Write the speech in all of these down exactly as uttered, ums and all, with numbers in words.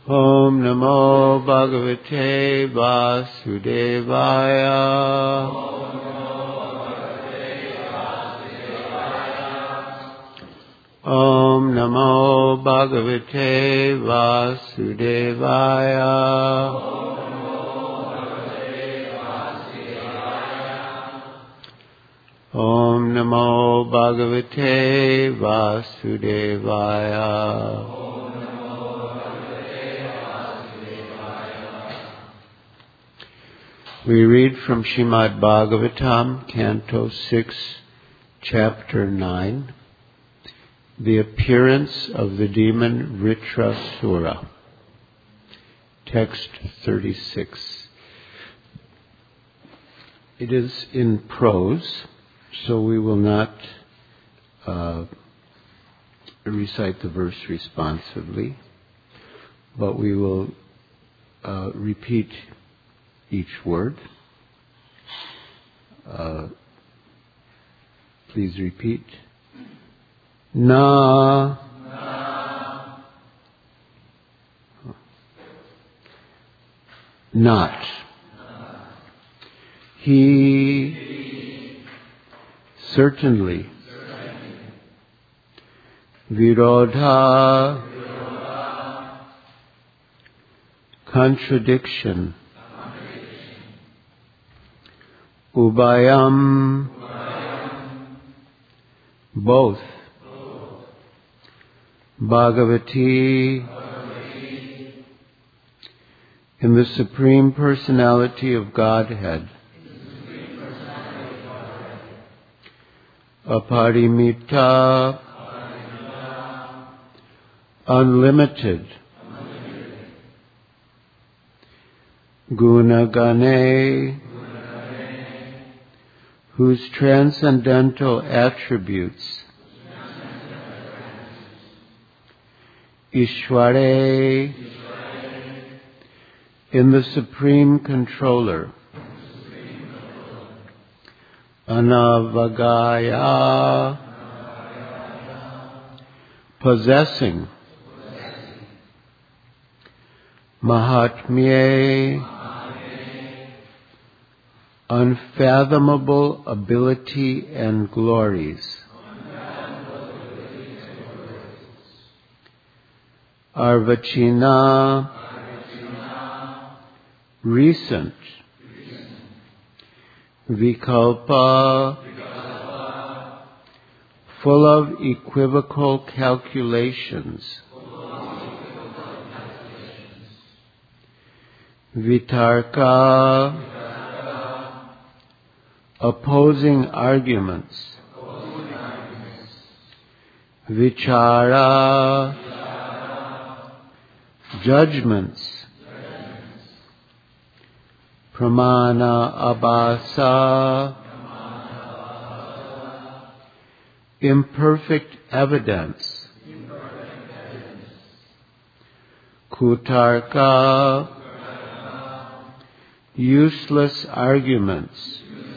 Om Namo Bhagavate Vasudevaya. Om Namo Bhagavate Vasudevaya. Om Namo Bhagavate Vasudevaya. We read from Srimad Bhagavatam, Canto six, Chapter nine, The Appearance of the Demon Vritrasura. Text thirty-six. It is in prose, so we will not uh, recite the verse responsively, but we will uh, repeat each word. Uh, please repeat. Na. Na. Not. Na. He. He. Certainly. Certainly. Virodha. Virodha. Contradiction. Ubayam, Ubayam. Both. Both. Bhagavati, Bhagavati. In the Supreme Personality of Godhead. Aparimita, Aparimita. Unlimited. Unlimited. Gunagane, whose transcendental attributes, Ishware, in the Supreme Controller, Anavagaya, possessing, Mahatmye, unfathomable ability and glories. Arvachina, recent. Vikalpa, full of equivocal calculations. Vitarka, opposing arguments. Opposing arguments. Vichara, Vichara. Judgments. Judgments. Pramana abhasa, Pramana. Imperfect evidence. Imperfect evidence. Kutarka, Kutarka. Useless arguments.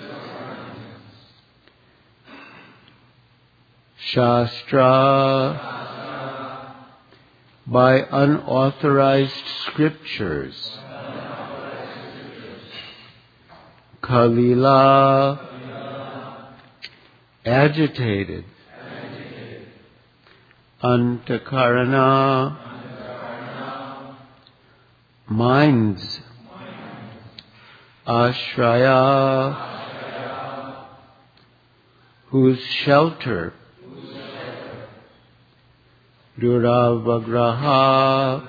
Shastra, by unauthorized scriptures. Kalila, agitated. Antakarana, minds. Ashraya, whose shelter. Duravagraha,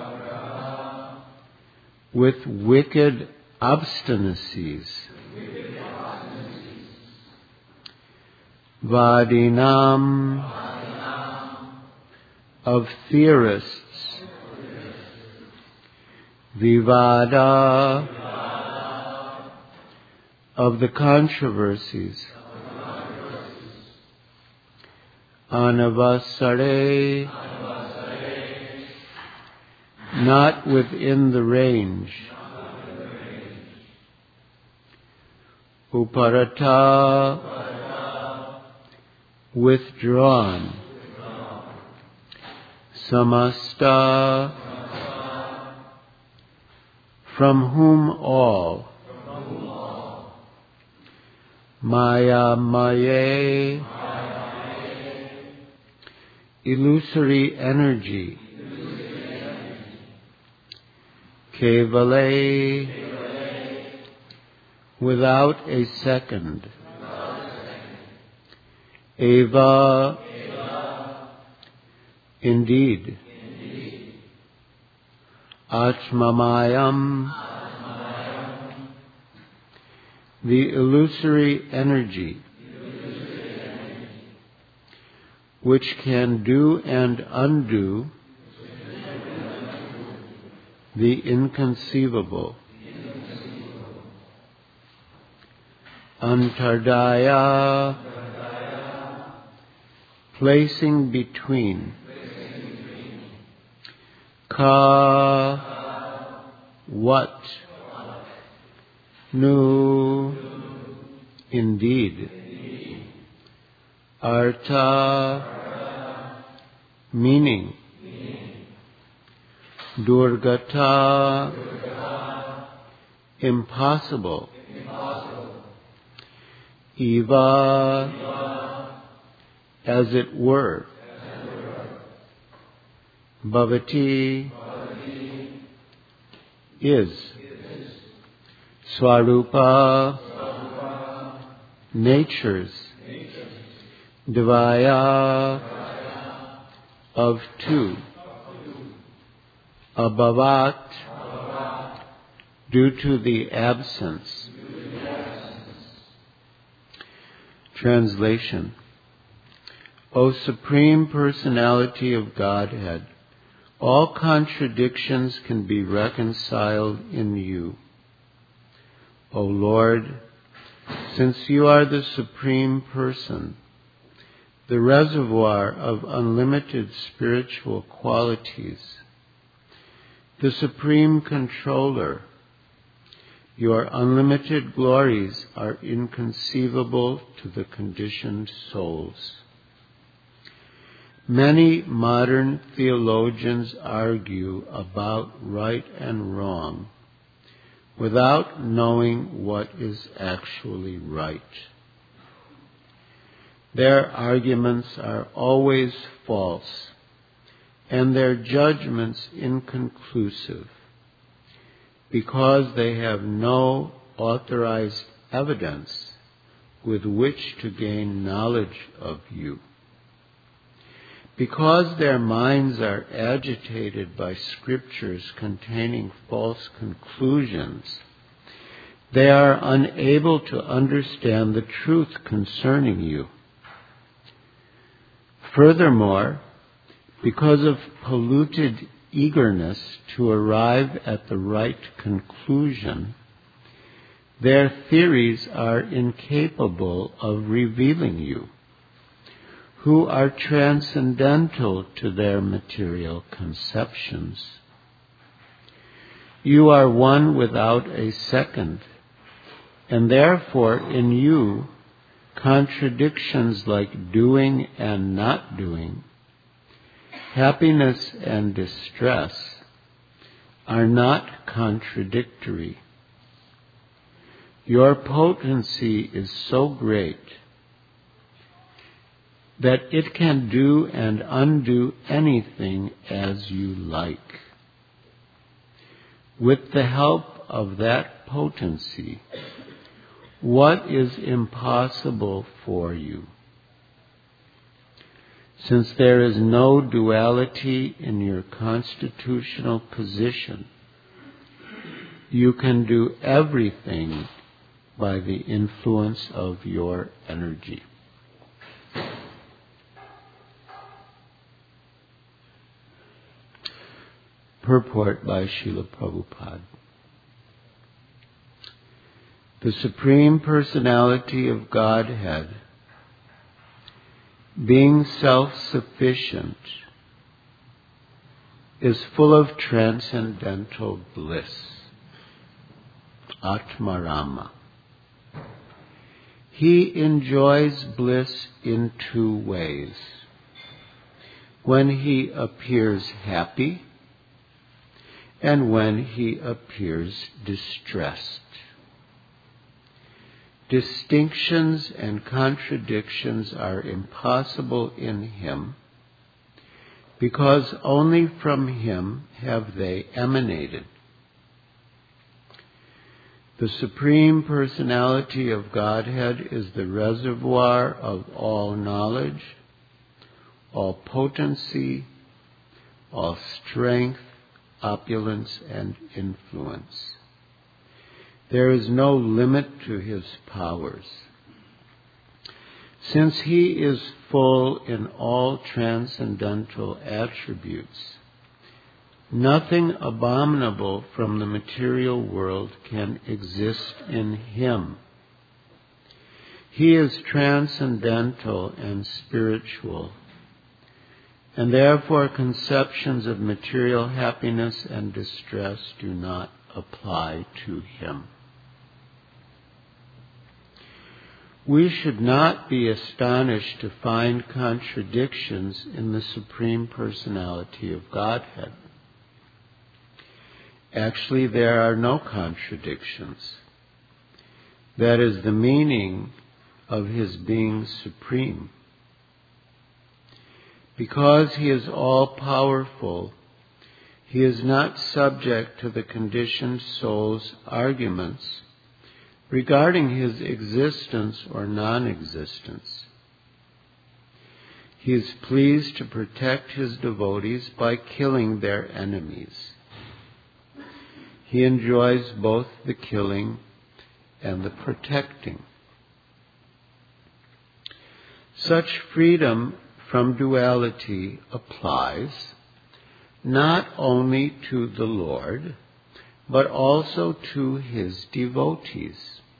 with wicked obstinacies. Vadinam, of theorists. Vivada, of the controversies. Anavasare, not within the range. Uparata, withdrawn. Samasta, from whom all, Maya Maye, illusory energy, Kevale, without a second, Eva, indeed, Atmamayam, the illusory energy, which can do and undo the inconceivable. Antardaya, placing between. Ka, what? Nu, indeed. Artha, meaning. Durgata, impossible. Eva, as it were. Bhavati, is. Swarupa, natures. Divaya, of two. Abhavat, due to the absence. Translation. O Supreme Personality of Godhead, all contradictions can be reconciled in you. O Lord, since you are the Supreme Person, the reservoir of unlimited spiritual qualities, the Supreme Controller, your unlimited glories are inconceivable to the conditioned souls. Many modern theologians argue about right and wrong without knowing what is actually right. Their arguments are always false and their judgments inconclusive because they have no authorized evidence with which to gain knowledge of you. Because their minds are agitated by scriptures containing false conclusions, they are unable to understand the truth concerning you. Furthermore, because of polluted eagerness to arrive at the right conclusion, their theories are incapable of revealing you, who are transcendental to their material conceptions. You are one without a second, and therefore in you, contradictions like doing and not doing, happiness and distress, are not contradictory. Your potency is so great that it can do and undo anything as you like. With the help of that potency, what is impossible for you? Since there is no duality in your constitutional position, you can do everything by the influence of your energy. Purport by Srila Prabhupada. The Supreme Personality of Godhead, being self-sufficient, is full of transcendental bliss, Atmarama. He enjoys bliss in two ways. When he appears happy, and when he appears distressed. Distinctions and contradictions are impossible in him, because only from him have they emanated. The Supreme Personality of Godhead is the reservoir of all knowledge, all potency, all strength, opulence, and influence. There is no limit to his powers. Since he is full in all transcendental attributes, nothing abominable from the material world can exist in him. He is transcendental and spiritual, and therefore conceptions of material happiness and distress do not apply to him. We should not be astonished to find contradictions in the Supreme Personality of Godhead. Actually, there are no contradictions. That is the meaning of his being supreme. Because he is all-powerful, he is not subject to the conditioned soul's arguments regarding his existence or non-existence. He is pleased to protect his devotees by killing their enemies. He enjoys both the killing and the protecting. Such freedom from duality applies not only to the Lord, but also to his devotees.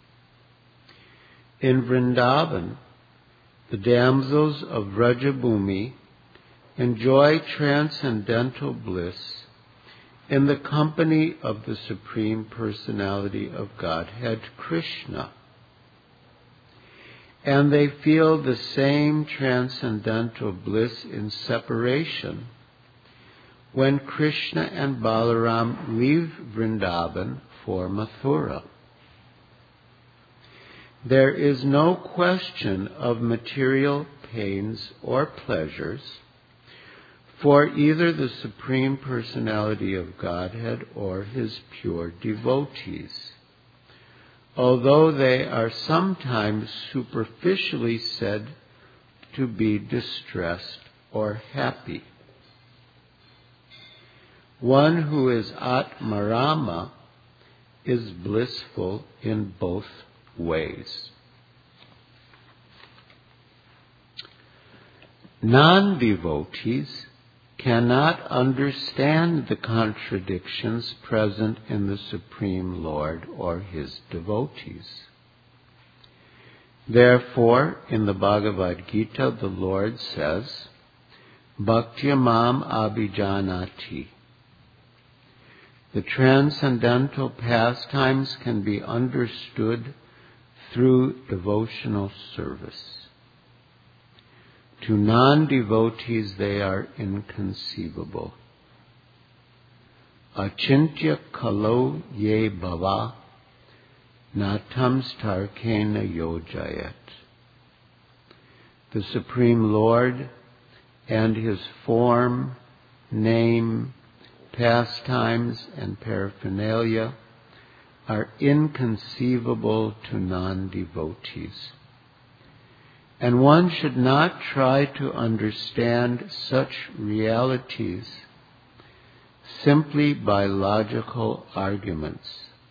In Vrindavan, the damsels of Vrajabhumi enjoy transcendental bliss in the company of the Supreme Personality of Godhead, Krishna. And they feel the same transcendental bliss in separation when Krishna and Balaram leave Vrindavan for Mathura. There is no question of material pains or pleasures for either the Supreme Personality of Godhead or his pure devotees, although they are sometimes superficially said to be distressed or happy. One who is Atmarama is blissful in both ways. Non-devotees cannot understand the contradictions present in the Supreme Lord or his devotees. Therefore, in the Bhagavad Gita, the Lord says, Bhaktyamam abhijanati. The transcendental pastimes can be understood through devotional service. To non-devotees they are inconceivable. Achintya kalo ye bhava natam starkena yojayat. The Supreme Lord and his form, name, pastimes, and paraphernalia are inconceivable to non-devotees. And one should not try to understand such realities simply by logical arguments.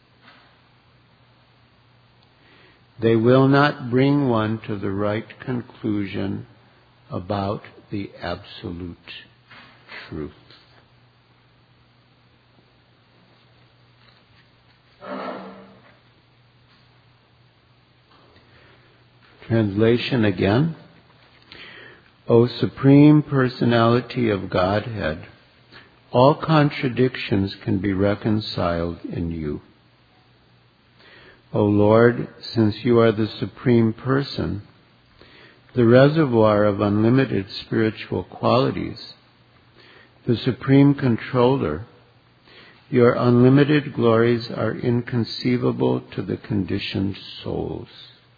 They will not bring one to the right conclusion about the absolute truth. Translation again. O Supreme Personality of Godhead, all contradictions can be reconciled in you. O Lord, since you are the Supreme Person, the reservoir of unlimited spiritual qualities, the Supreme Controller, Your unlimited glories are inconceivable to the conditioned souls.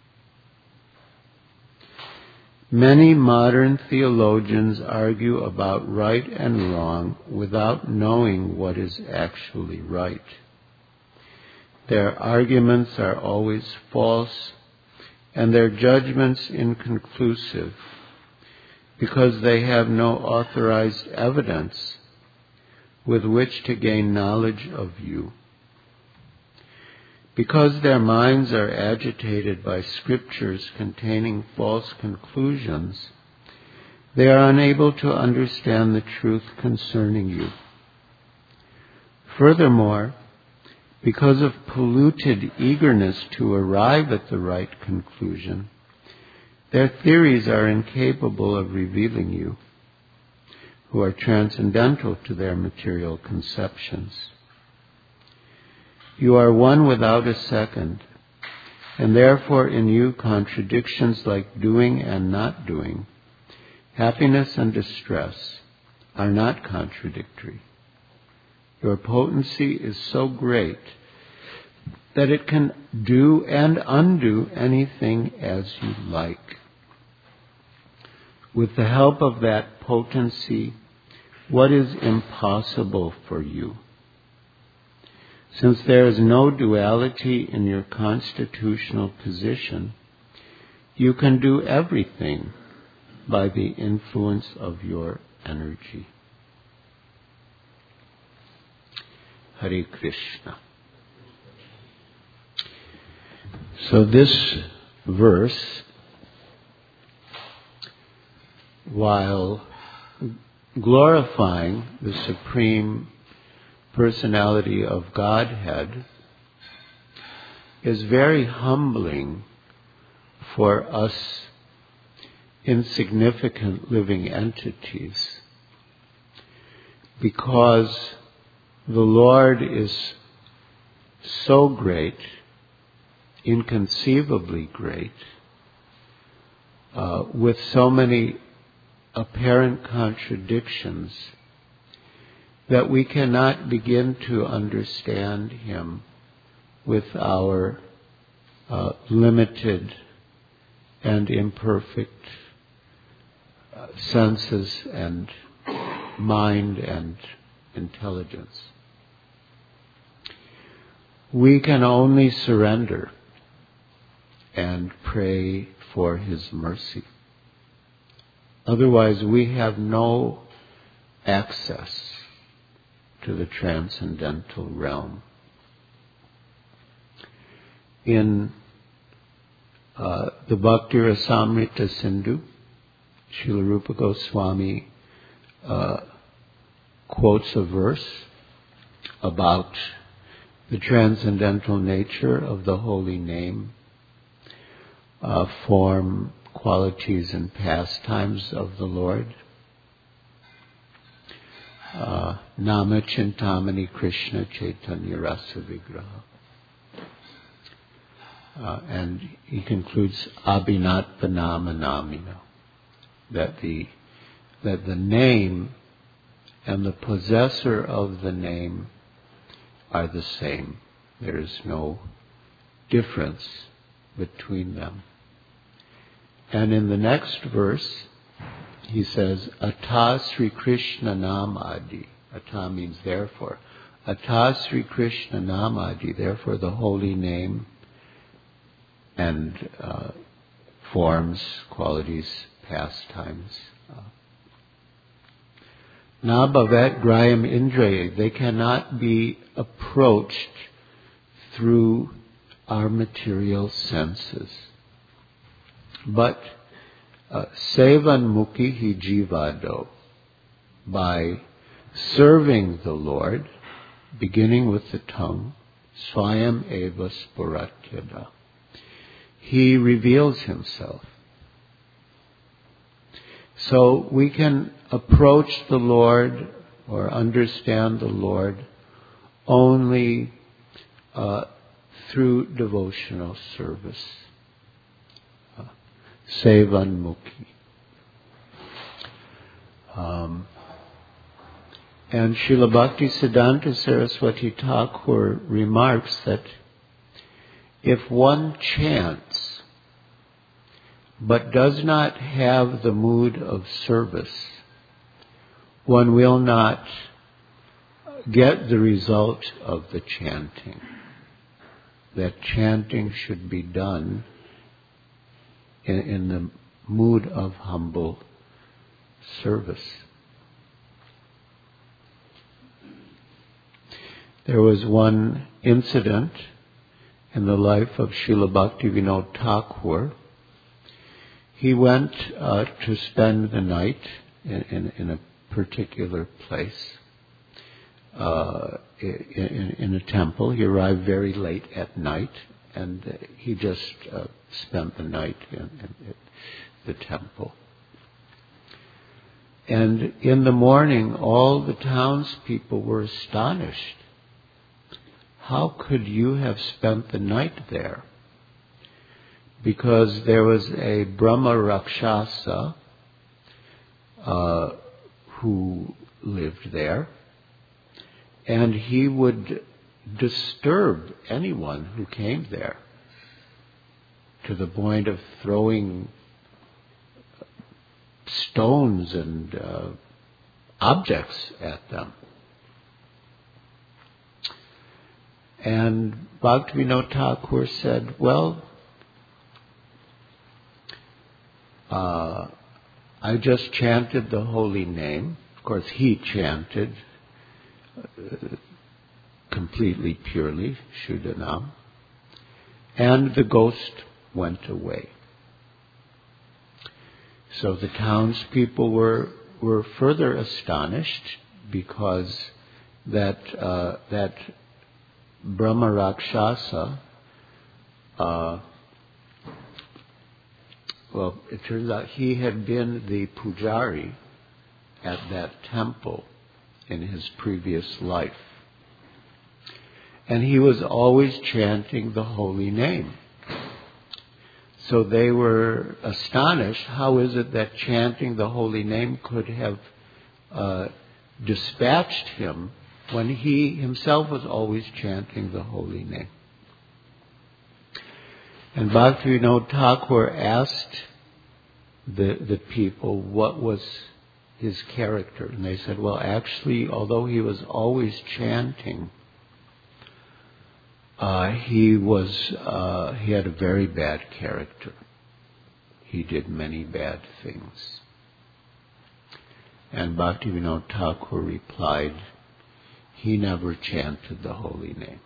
Many modern theologians argue about right and wrong without knowing what is actually right. Their arguments are always false and their judgments inconclusive because they have no authorized evidence with which to gain knowledge of you. Because their minds are agitated by scriptures containing false conclusions, they are unable to understand the truth concerning you. Furthermore, because of polluted eagerness to arrive at the right conclusion, their theories are incapable of revealing you, who are transcendental to their material conceptions. You are one without a second, and therefore in you contradictions like doing and not doing, happiness and distress, are not contradictory. Your potency is so great that it can do and undo anything as you like. With the help of that potency, what is impossible for you? Since there is no duality in your constitutional position, you can do everything by the influence of your energy. Hare Krishna. So this verse, while glorifying the Supreme Personality of Godhead, is very humbling for us insignificant living entities, because the Lord is so great, inconceivably great, uh, with so many apparent contradictions, that we cannot begin to understand Him with our uh, limited and imperfect uh, senses and mind and intelligence. We can only surrender and pray for His mercy. Otherwise, we have no access to the transcendental realm. In uh, the Bhakti Rasamrita Sindhu, Srila Rupa Goswami uh, quotes a verse about the transcendental nature of the holy name, uh, form, qualities, and pastimes of the Lord. Uh, Nama Chintamani Krishna Chaitanya Rasa Vigraha. Uh, and he concludes Abhinat Vanama Namina, that the that the name and the possessor of the name are the same. There is no difference between them. And in the next verse, he says, Ata Sri Krishna Namadi. Ata means therefore. Ata Sri Krishna Namadi, therefore the holy name and uh, forms, qualities, pastimes. Uh, Na bhavet grayam indraya. They cannot be approached through our material senses. But uh, sevan mukhi jivado, by serving the Lord, beginning with the tongue, swayam eva spuratyada, He reveals Himself. So we can approach the Lord or understand the Lord only uh, through devotional service. Uh, Sevan mukhi. Um, And Srila Bhaktisiddhanta Saraswati Thakur remarks that if one chants but does not have the mood of service, one will not get the result of the chanting. That chanting should be done in, in the mood of humble service. There was one incident in the life of Srila Bhaktivinoda Thakur. He went uh, to spend the night in, in, in a particular place, uh, in, in a temple. He arrived very late at night, and uh, he just uh, spent the night in, in, in the temple. And in the morning, all the townspeople were astonished. How could you have spent the night there? Because there was a Brahma Rakshasa uh, who lived there, and he would disturb anyone who came there to the point of throwing stones and uh, objects at them. And Bhaktivinoda Thakur said, well, uh, I just chanted the holy name. Of course, he chanted uh, completely purely, Shuddhanam, and the ghost went away. So the townspeople were were further astonished because that uh, that Brahma Rakshasa, uh, well, it turns out he had been the pujari at that temple in his previous life. And he was always chanting the holy name. So they were astonished. How is it that chanting the holy name could have uh, dispatched him when he himself was always chanting the holy name? And Bhaktivinoda Thakur asked the, the people what was his character. And they said, well, actually, although he was always chanting, uh, he was uh, he had a very bad character. He did many bad things. And Bhaktivinoda Thakur replied, he never chanted the holy name.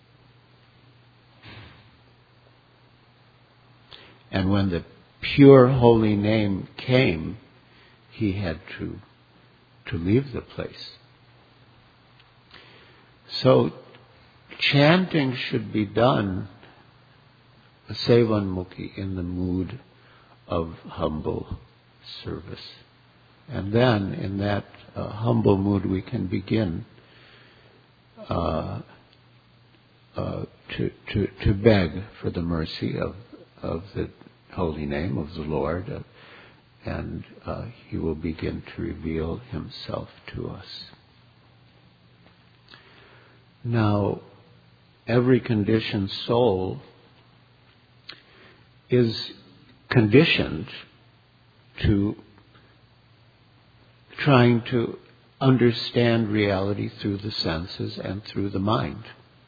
And when the pure holy name came, he had to to leave the place. So chanting should be done sevanmukhi, in the mood of humble service. And then in that uh, humble mood we can begin uh, uh, to, to, to beg for the mercy of, of the holy name of the Lord, uh, and uh, he will begin to reveal himself to us. Now, every conditioned soul is conditioned to trying to understand reality through the senses and through the mind.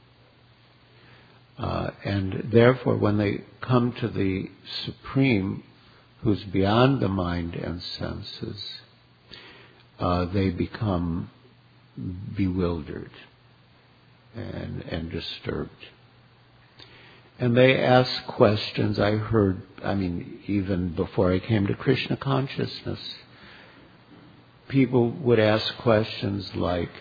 Uh, and therefore, when they come to the Supreme, who's beyond the mind and senses, uh, they become bewildered and, and disturbed. And they ask questions. I heard, I mean, even before I came to Krishna consciousness, people would ask questions like,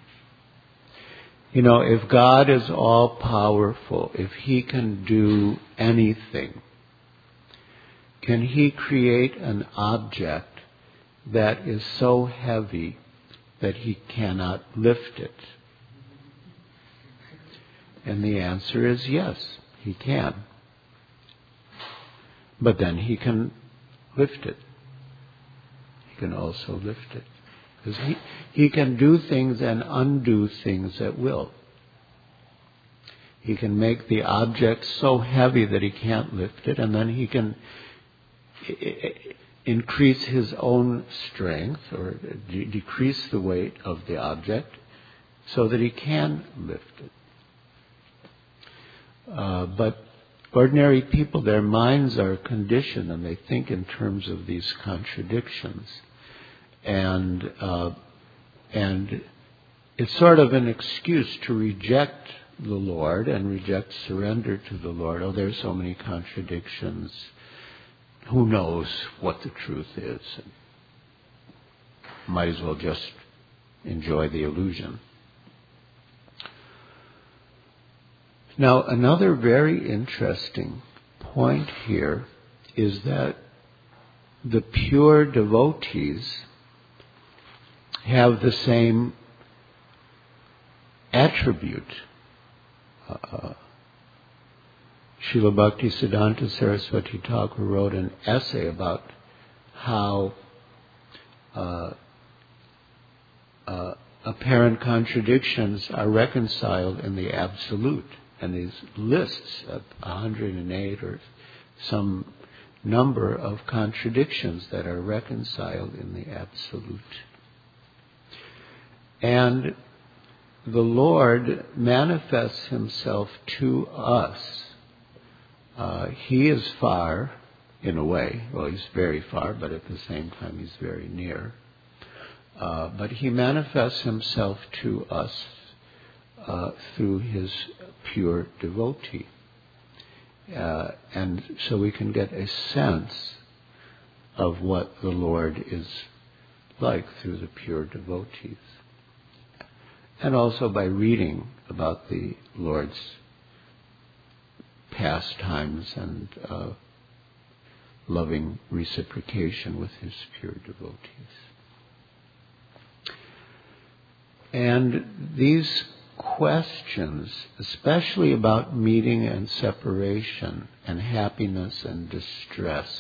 you know, if God is all powerful, if he can do anything, can he create an object that is so heavy that he cannot lift it? And the answer is yes, he can. But then he can lift it. He can also lift it. Because he, he can do things and undo things at will. He can make the object so heavy that he can't lift it, and then he can increase his own strength or de- decrease the weight of the object so that he can lift it. Uh, but ordinary people, their minds are conditioned and they think in terms of these contradictions. And uh, and it's sort of an excuse to reject the Lord and reject surrender to the Lord. Oh, there's so many contradictions. Who knows what the truth is? Might as well just enjoy the illusion. Now, another very interesting point here is that the pure devotees have the same attribute. Uh, Srila Bhaktisiddhanta Saraswati Thakur wrote an essay about how uh, uh, apparent contradictions are reconciled in the absolute. And these lists of one hundred eight or some number of contradictions that are reconciled in the absolute. And the Lord manifests himself to us. Uh, he is far, in a way. Well, he's very far, but at the same time he's very near. Uh, but he manifests himself to us uh, through his pure devotee. Uh, and so we can get a sense of what the Lord is like through the pure devotees. And also by reading about the Lord's pastimes and uh, loving reciprocation with his pure devotees. And these questions, especially about meeting and separation and happiness and distress,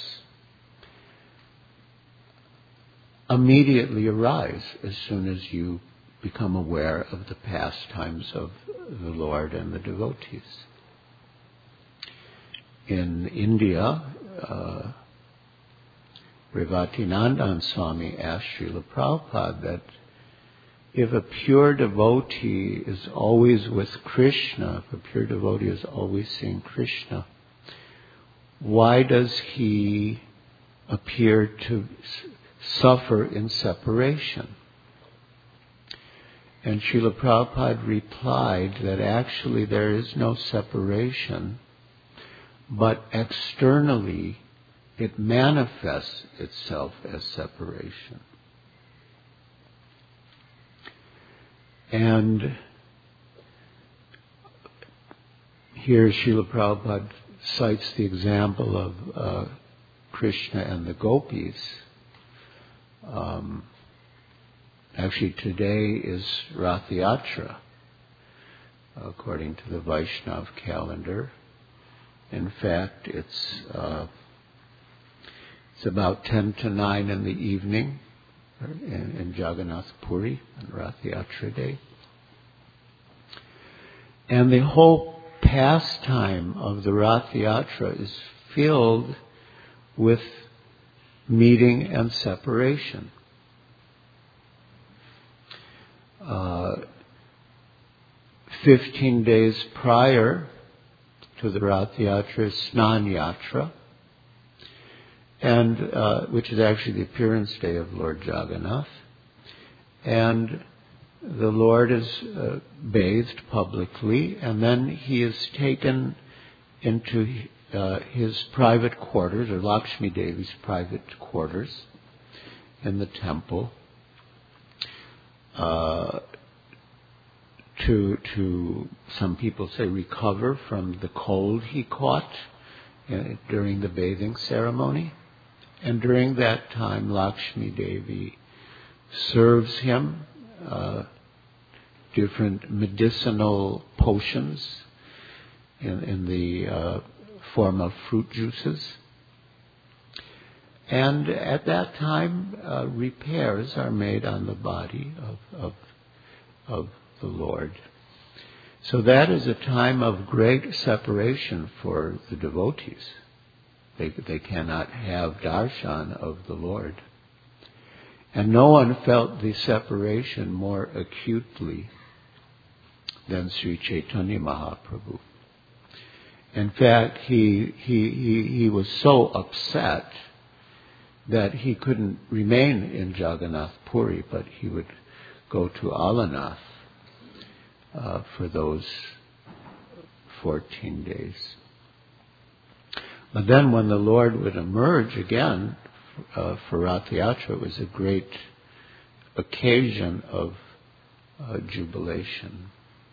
immediately arise as soon as you become aware of the pastimes of the Lord and the devotees. In India, uh, Revatinandan Swami asked Srila Prabhupada that if a pure devotee is always with Krishna, if a pure devotee is always seeing Krishna, why does he appear to suffer in separation? And Srila Prabhupada replied that actually there is no separation, but externally it manifests itself as separation. And here Srila Prabhupada cites the example of uh, Krishna and the gopis. Um, actually, today is Rath Yatra, according to the Vaishnav calendar. In fact, it's uh, it's about ten to nine in the evening in, in Jagannath Puri on Rath Yatra Day. And the whole pastime of the Rath Yatra is filled with meeting and separation. Uh, Fifteen days prior to the Rath Yatra is Snan Yatra, and uh, which is actually the appearance day of Lord Jagannath. And the Lord is uh, bathed publicly, and then he is taken into uh, his private quarters, or Lakshmi Devi's private quarters in the temple, uh, to, to, some people say, recover from the cold he caught uh, during the bathing ceremony. And during that time, Lakshmi Devi serves him uh, different medicinal potions in, in the uh, form of fruit juices. And at that time, uh, repairs are made on the body of, of, of the Lord. So that is a time of great separation for the devotees. They, they cannot have darshan of the Lord. And no one felt the separation more acutely than Sri Chaitanya Mahaprabhu. In fact, he, he, he, he was so upset that he couldn't remain in Jagannath Puri, but he would go to Alanath uh, for those fourteen days. But then when the Lord would emerge again uh, for Rath Yatra, it was a great occasion of uh, jubilation.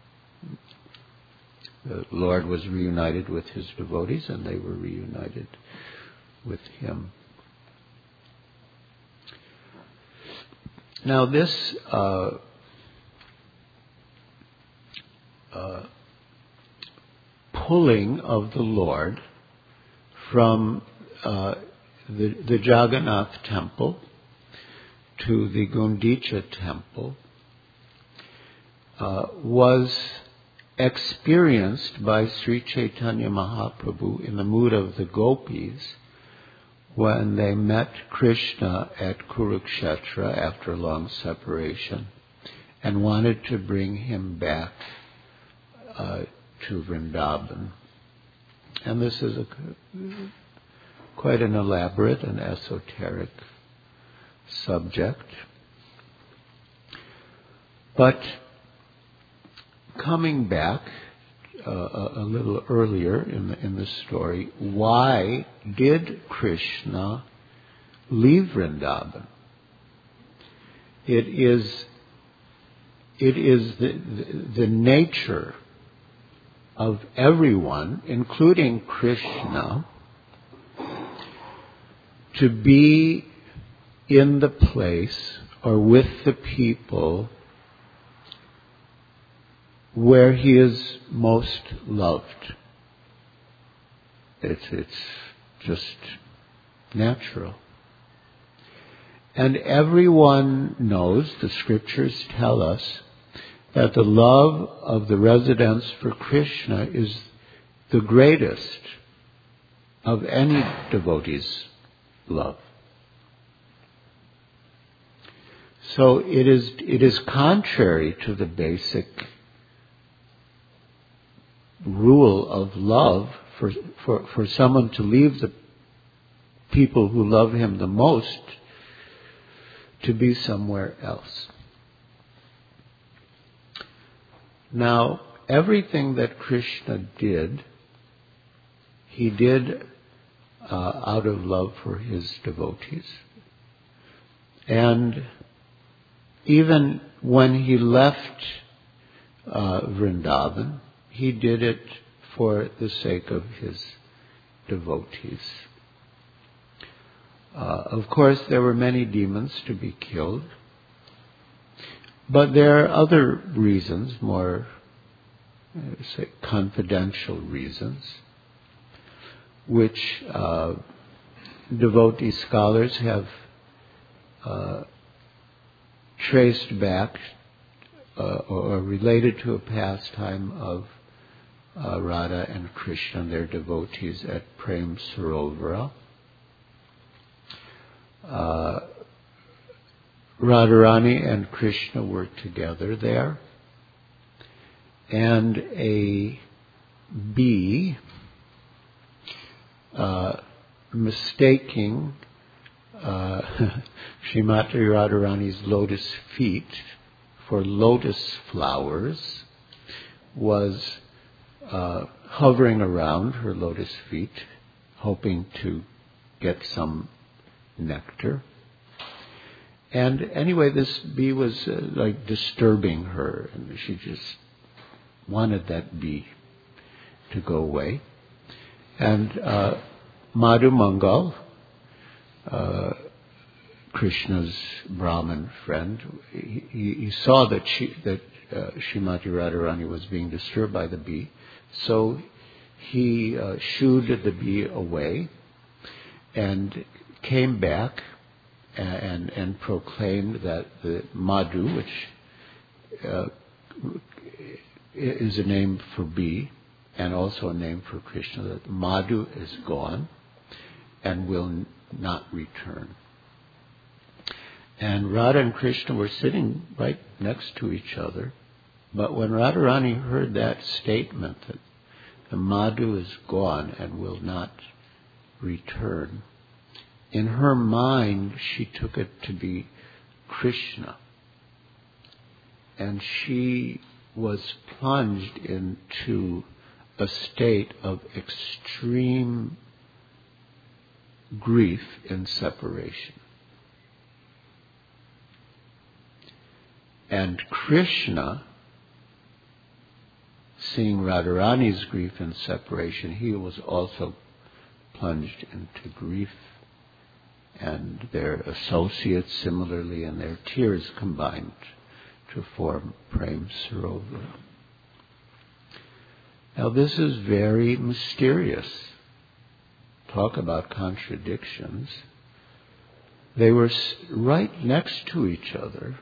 The Lord was reunited with his devotees, and they were reunited with him. Now this uh, uh, pulling of the Lord from uh, the, the Jagannath temple to the Gundicha temple uh, was experienced by Sri Chaitanya Mahaprabhu in the mood of the gopis when they met Krishna at Kurukshetra after a long separation and wanted to bring him back uh, to Vrindavan. And this is a, quite an elaborate and esoteric subject. But coming back uh, a, a little earlier in the, in the story, why did Krishna leave Vrindavan? It is it is the, the, the nature of everyone, including Krishna, to be in the place or with the people where he is most loved. It's, it's just natural. And everyone knows, the scriptures tell us, that the love of the residents for Krishna is the greatest of any devotee's love. So it is, it is contrary to the basic rule of love for, for, for someone to leave the people who love him the most to be somewhere else. Now, everything that Krishna did, he did uh, out of love for his devotees. And even when he left uh, Vrindavan, he did it for the sake of his devotees. Uh, of course, there were many demons to be killed, but there are other reasons, more uh, say, confidential reasons, which uh, devotee scholars have uh, traced back uh, or related to a pastime of uh, Radha and Krishna and their devotees at Prem Sarovara. Uh, Radharani and Krishna were together there, and a bee uh, mistaking uh, Srimati Radharani's lotus feet for lotus flowers was uh, hovering around her lotus feet, hoping to get some nectar. And anyway, this bee was uh, like disturbing her, and she just wanted that bee to go away. And uh, Madhu Mangal, uh, Krishna's Brahmin friend, he, he saw that she, that uh, Srimati Radharani was being disturbed by the bee, so he uh, shooed the bee away and came back and, and proclaimed that the Madhu, which uh, is a name for bee and also a name for Krishna, that Madhu is gone and will not return. And Radha and Krishna were sitting right next to each other, but when Radharani heard that statement that the Madhu is gone and will not return, in her mind she took it to be Krishna. And she was plunged into a state of extreme grief in separation. And Krishna, seeing Radharani's grief in separation, he was also plunged into grief, and their associates similarly, and their tears combined to form Prem Sarovar. Now this is very mysterious. Talk about contradictions. They were right next to each other,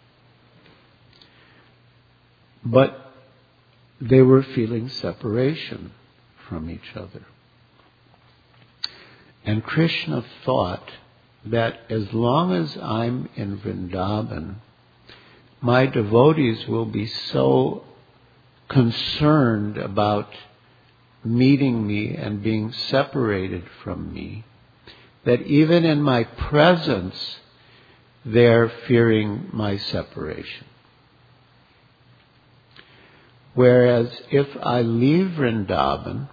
but they were feeling separation from each other. And Krishna thought that as long as I'm in Vrindavan, my devotees will be so concerned about meeting me and being separated from me that even in my presence they're fearing my separation. Whereas if I leave Vrindavan,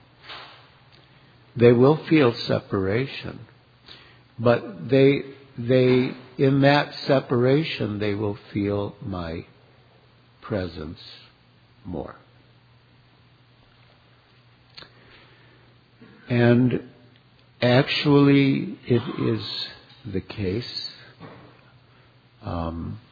they will feel separation, but they, they, in that separation, they will feel my presence more. And actually, it is the case. Um,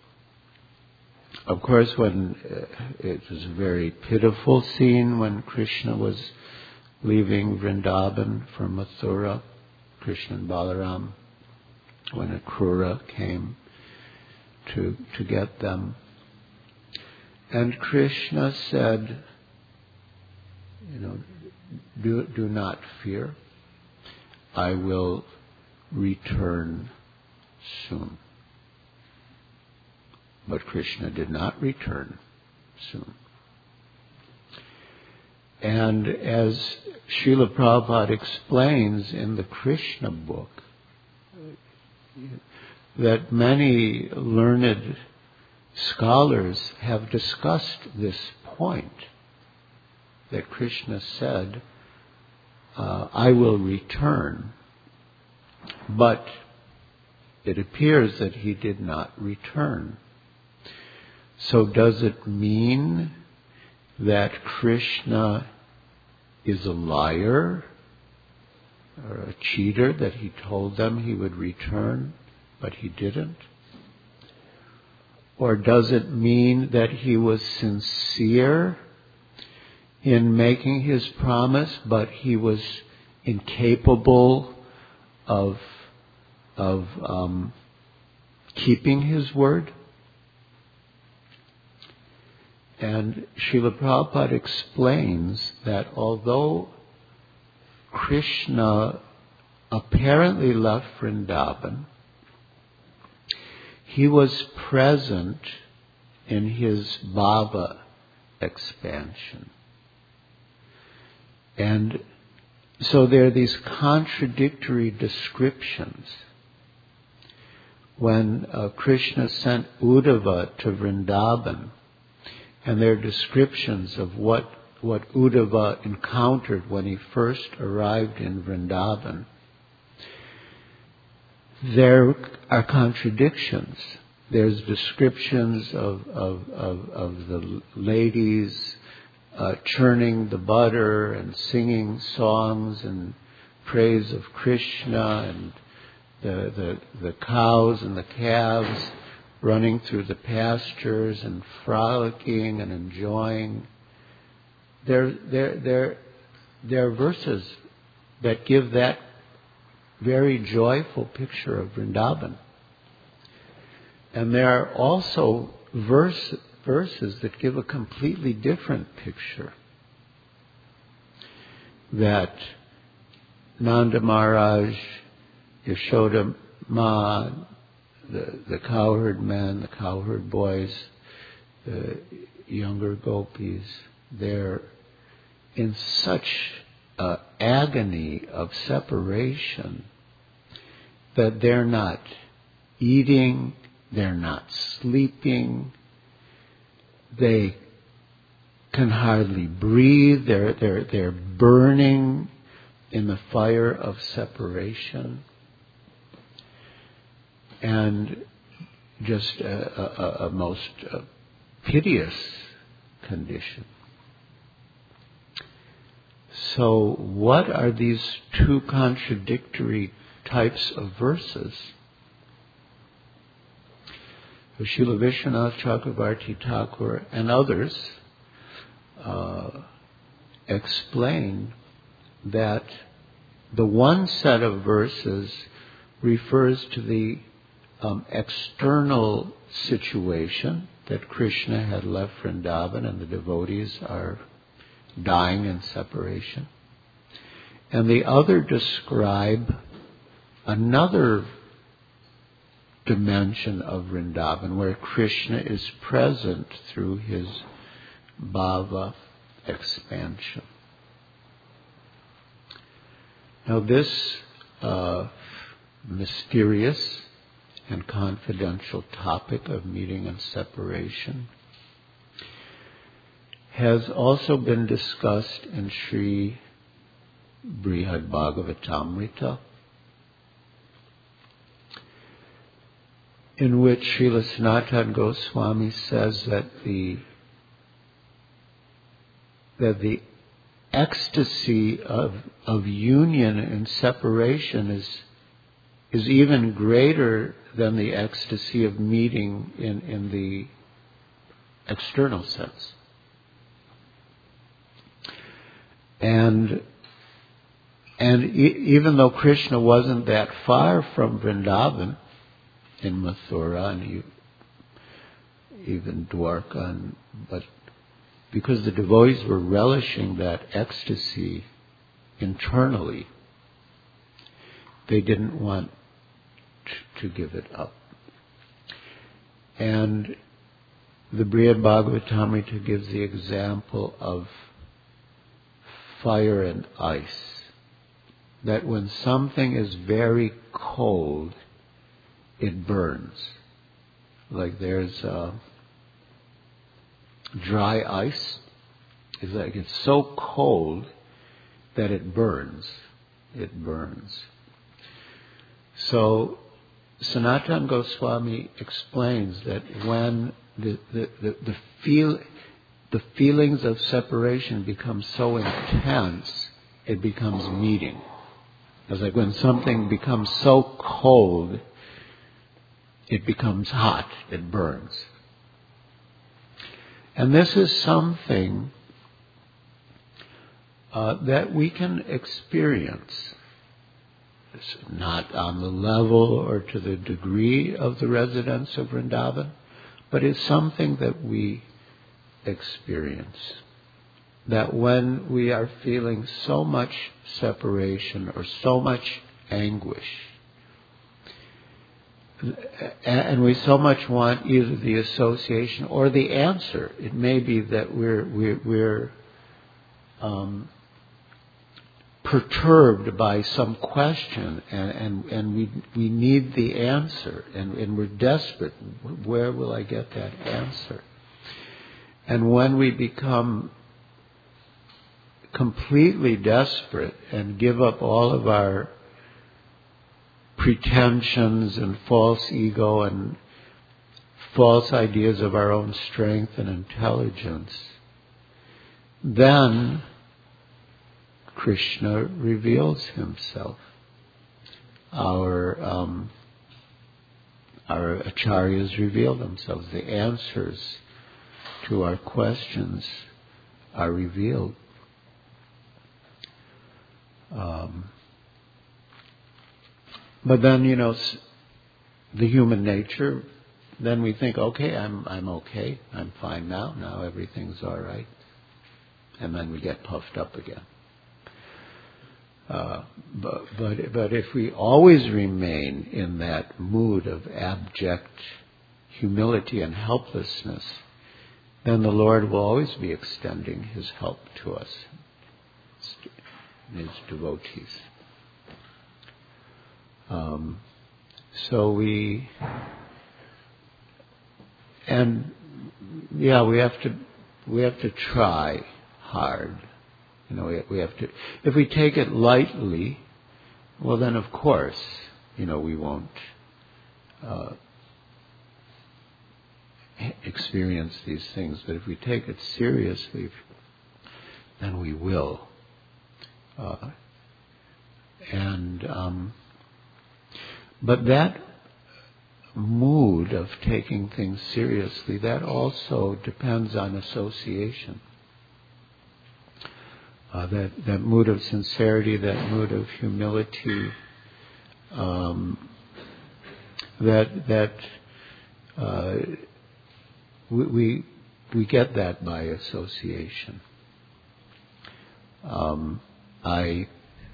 of course, when uh, it was a very pitiful scene when Krishna was leaving Vrindavan for Mathura, Krishna and Balaram, when Akrura came to to get them. And Krishna said, you know, do, do not fear. I will return soon. But Krishna did not return soon. And as Srila Prabhupada explains in the Krishna book, that many learned scholars have discussed this point, that Krishna said, uh, I will return, but it appears that he did not return. So does it mean that Krishna is a liar or a cheater, that he told them he would return, but he didn't? Or does it mean that he was sincere in making his promise, but he was incapable of, of um, keeping his word? And Srila Prabhupada explains that although Krishna apparently left Vrindavan, he was present in his bhava expansion. And so there are these contradictory descriptions. When uh, Krishna sent Uddhava to Vrindavan, and there are descriptions of what, what Uddhava encountered when he first arrived in Vrindavan, there are contradictions. There's descriptions of, of, of, of the ladies uh, churning the butter and singing songs in praise of Krishna, and the, the, the cows and the calves running through the pastures and frolicking and enjoying. There, there, there, there are verses that give that very joyful picture of Vrindavan. And there are also verse, verses that give a completely different picture. That Nanda Maharaj, Yashoda Ma, the, the cowherd men, the cowherd boys, the younger gopis, they're in such uh, agony of separation that they're not eating, they're not sleeping, they can hardly breathe, they're, they're, they're burning in the fire of separation. And just a, a, a most uh, piteous condition. So what are these two contradictory types of verses? So Srila Vishwanath Chakravarti Thakur and others uh, explain that the one set of verses refers to the um, external situation that Krishna had left Vrindavan and the devotees are dying in separation. And the other describe another dimension of Vrindavan where Krishna is present through his bhava expansion. Now this uh, mysterious and confidential topic of meeting and separation has also been discussed in Sri Brihad Bhagavatamrita, in which Srila Sanatana Goswami says that the that the ecstasy of of union and separation is is even greater than the ecstasy of meeting in, in the external sense. And and e- even though Krishna wasn't that far from Vrindavan, in Mathura and even Dwarka, and, but because the devotees were relishing that ecstasy internally, they didn't want to give it up. And the Brihad Bhagavatamrita gives the example of fire and ice. That when something is very cold, it burns. Like there's uh, dry ice. It's like it's so cold that it burns. It burns. So Sanatana Goswami explains that when the the, the, the feel the feelings of separation become so intense, it becomes meeting. It's like when something becomes so cold, it becomes hot, it burns. And this is something uh, that we can experience. It's not on the level or to the degree of the residents of Vrindavan, but it's something that we experience. That when we are feeling so much separation or so much anguish, and we so much want either the association or the answer. It may be that we're we're, we're um, perturbed by some question, and, and, and we we need the answer, and, and we're desperate. Where will I get that answer? And when we become completely desperate and give up all of our pretensions and false ego and false ideas of our own strength and intelligence, then Krishna reveals himself. Our um, our acharyas reveal themselves. The answers to our questions are revealed. Um, but then, you know, the human nature, then we think, okay, I'm I'm okay, I'm fine now, now everything's all right. And then we get puffed up again. Uh, but, but but if we always remain in that mood of abject humility and helplessness, then the Lord will always be extending His help to us, His devotees. Um, so we, and yeah, we have to we have to try hard. You know, we, we have to. If we take it lightly, well, then of course, you know, we won't uh, experience these things. But if we take it seriously, then we will. Uh, and um, but that mood of taking things seriously, that also depends on association. Uh, that, that mood of sincerity, that mood of humility, um, that that uh, we, we we get that by association. Um, I,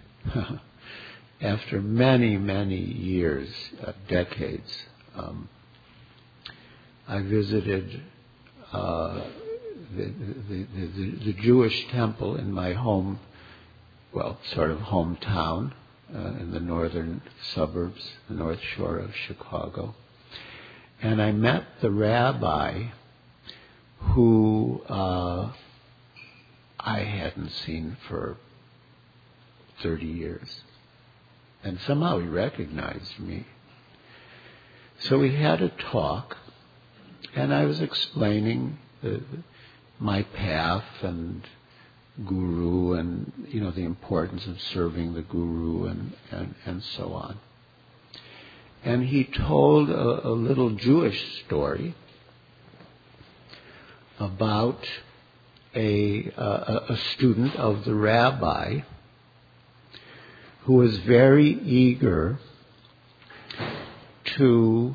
after many many years, uh, decades, um, I visited. Uh, The, the, the, the Jewish temple in my home, well, sort of hometown, uh, in the northern suburbs, the North Shore of Chicago. And I met the rabbi who uh, I hadn't seen for thirty years. And somehow he recognized me. So we had a talk, and I was explaining the my path and guru, and you know the importance of serving the guru, and and, and so on. And he told a, a little Jewish story about a, a a student of the rabbi who was very eager to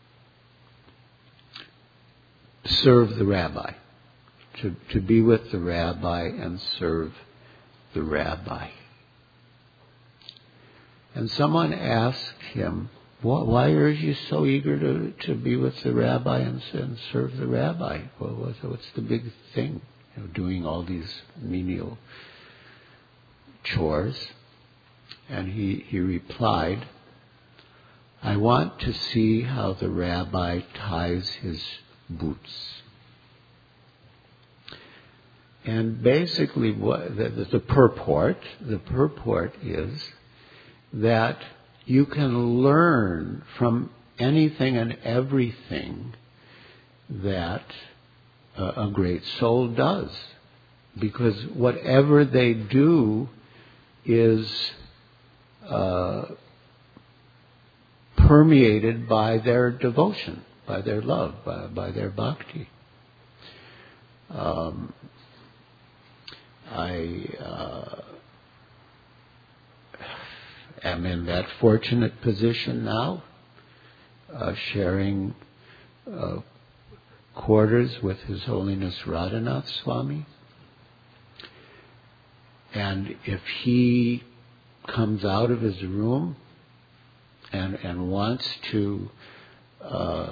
serve the rabbi. To, to be with the rabbi and serve the rabbi. And someone asked him, why are you so eager to, to be with the rabbi and, and serve the rabbi? Well, what's, what's the big thing? You know, doing all these menial chores. And he, he replied, I want to see how the rabbi ties his boots. And basically, what the, the purport, the purport is that you can learn from anything and everything that a, a great soul does, because whatever they do is uh, permeated by their devotion, by their love, by, by their bhakti. Um, I uh, am in that fortunate position now, uh, sharing uh, quarters with His Holiness Radhanath Swami. And if he comes out of his room and, and wants to uh,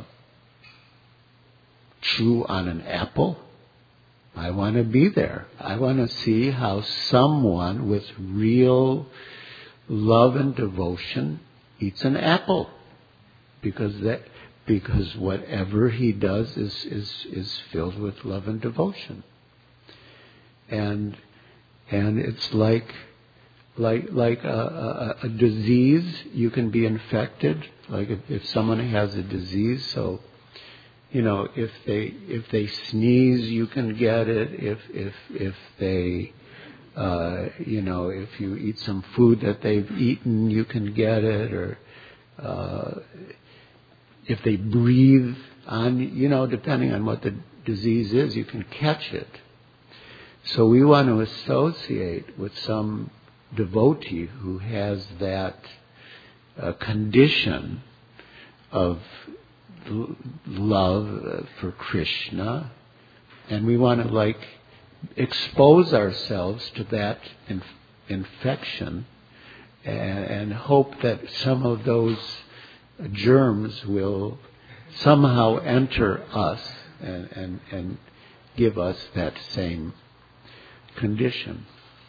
chew on an apple, I want to be there. I want to see how someone with real love and devotion eats an apple, because that because whatever he does is is, is filled with love and devotion. And and it's like like like a, a, a disease. You can be infected. Like if, if someone has a disease, so. You know, if they if they sneeze, you can get it. If if if they, uh, you know, if you eat some food that they've eaten, you can get it. Or uh, if they breathe on, you know, depending on what the disease is, you can catch it. So we want to associate with some devotee who has that a condition of l- love uh, for Krishna, and we want to like expose ourselves to that inf- infection and, and hope that some of those germs will somehow enter us and, and, and give us that same condition.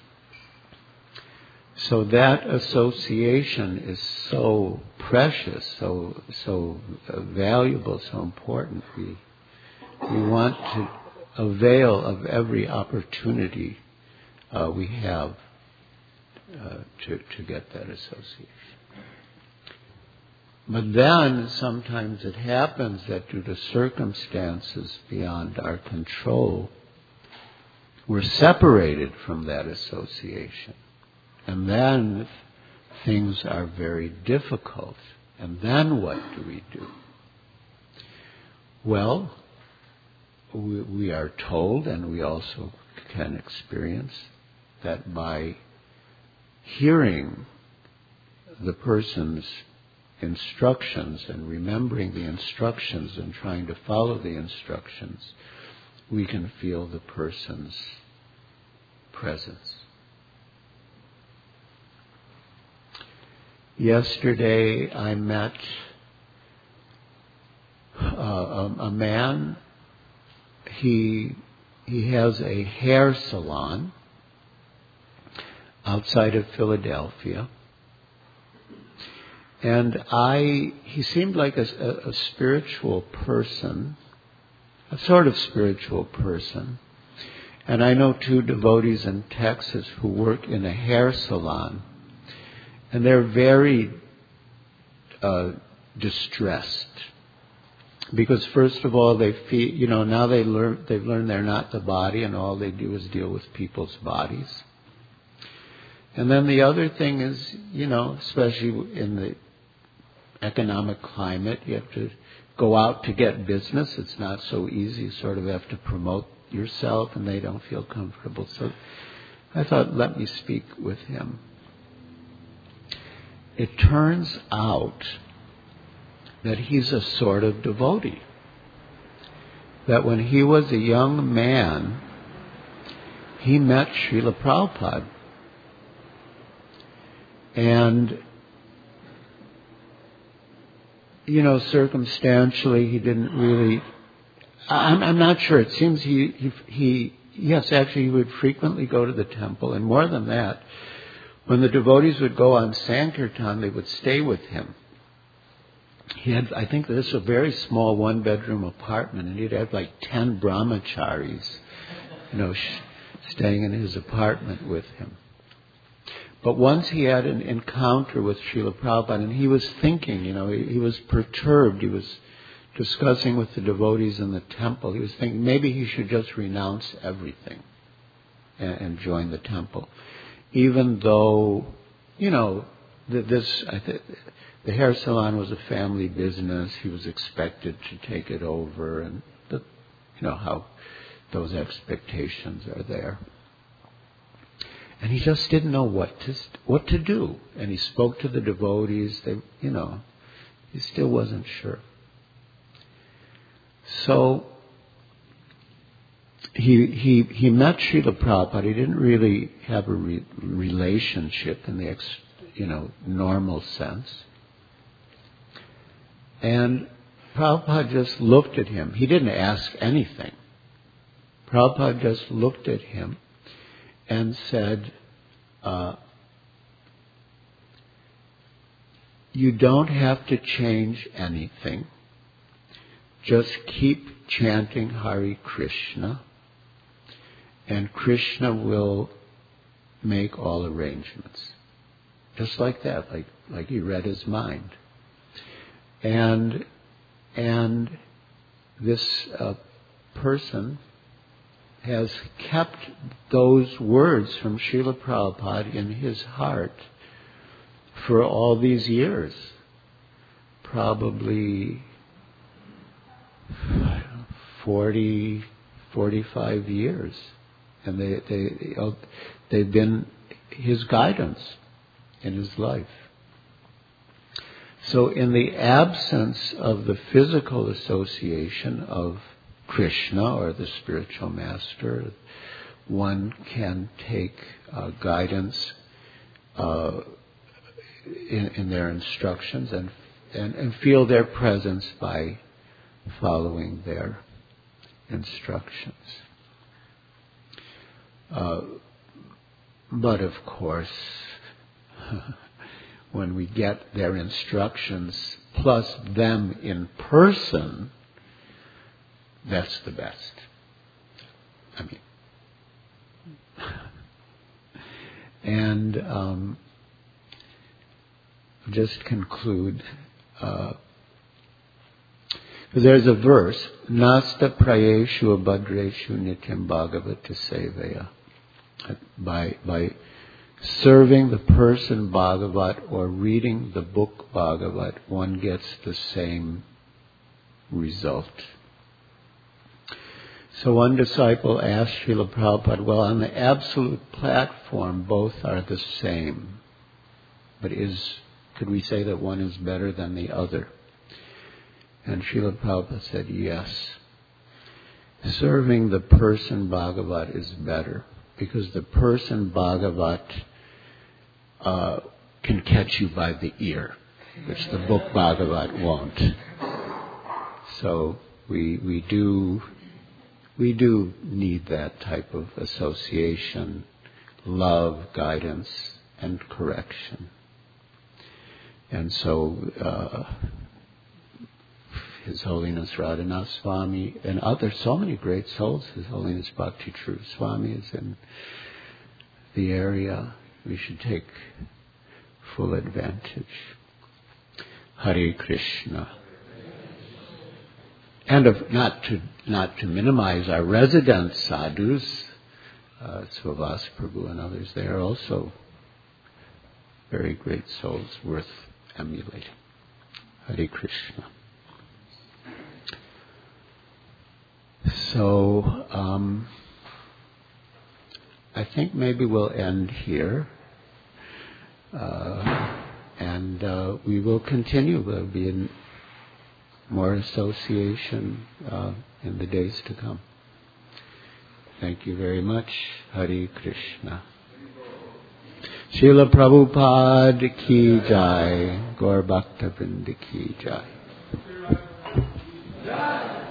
So that association is so precious, so so valuable, so important. We we want to avail of every opportunity uh, we have uh, to to get that association. But then sometimes it happens that due to circumstances beyond our control, we're separated from that association. And then things are very difficult. And then what do we do? Well, we, we are told, and we also can experience, that by hearing the person's instructions and remembering the instructions and trying to follow the instructions, we can feel the person's presence. Yesterday I met uh, a, a man. He he has a hair salon outside of Philadelphia. And I, he seemed like a, a, a spiritual person, a sort of spiritual person. And I know two devotees in Texas who work in a hair salon. And they're very uh, distressed. Because first of all, they feel, you know, now they learn, they've learned they're not the body and all they do is deal with people's bodies. And then the other thing is, you know, especially in the economic climate, you have to go out to get business. It's not so easy. You sort of have to promote yourself, and they don't feel comfortable. So I thought, let me speak with him. It turns out that he's a sort of devotee. That when he was a young man, he met Srila Prabhupada. And you know, circumstantially, he didn't really. I'm, I'm not sure. It seems he, he, he, yes, actually, he would frequently go to the temple, and more than that, when the devotees would go on Sankirtan, they would stay with him. He had, I think, this was a very small one-bedroom apartment, and he'd have like ten brahmacharis, you know, sh- staying in his apartment with him. But once he had an encounter with Srila Prabhupada, and he was thinking, you know, he, he was perturbed. He was discussing with the devotees in the temple. He was thinking maybe he should just renounce everything and, and join the temple. Even though, you know, the, this, I th- the hair salon was a family business. He was expected to take it over, and the, you know, how those expectations are there. And he just didn't know what to what to do. And he spoke to the devotees. They, you know, he still wasn't sure. So he he he met Srila Prabhupada. He didn't really have a re- relationship in the ex, you know normal sense. And Prabhupada just looked at him. He didn't ask anything. Prabhupada just looked at him and said, uh, you don't have to change anything. Just keep chanting Hare Krishna, and Krishna will make all arrangements. Just like that, like like he read his mind. And and this uh, person has kept those words from Srila Prabhupada in his heart for all these years. Probably forty, forty-five years. And they, they, they've been his guidance in his life. So in the absence of the physical association of Krishna or the spiritual master, one can take uh, guidance uh, in, in their instructions and, and, and feel their presence by following their instructions. Uh, but of course, when we get their instructions plus them in person, that's the best. I mean, and um, just conclude. Uh, there's a verse, Nasta prayeshu abhadreshu nityam bhagavata sevaya. By, by serving the person Bhagavat or reading the book Bhagavat, one gets the same result. So one disciple asked Srila Prabhupada, well, on the absolute platform, both are the same. But is, could we say that one is better than the other? And Srila Prabhupada said, yes. Serving the person Bhagavat is better, because the person Bhagavat uh, can catch you by the ear, which the book Bhagavat won't. So we we do we do need that type of association, love, guidance, and correction. And so uh, His Holiness Radhanath Swami and other, so many great souls, His Holiness Bhakti True Swami is in the area. We should take full advantage. Hare Krishna. And of not to not to minimize our resident sadhus, uh, Svavas Prabhu and others, they are also very great souls worth emulating. Hare Krishna. So um, I think maybe we'll end here, uh, and uh, we will continue. There'll be an more association uh, in the days to come. Thank you very much. Hare Krishna. Srila Prabhupada ki jai. Gaur Bhakta Vrinda ki jai.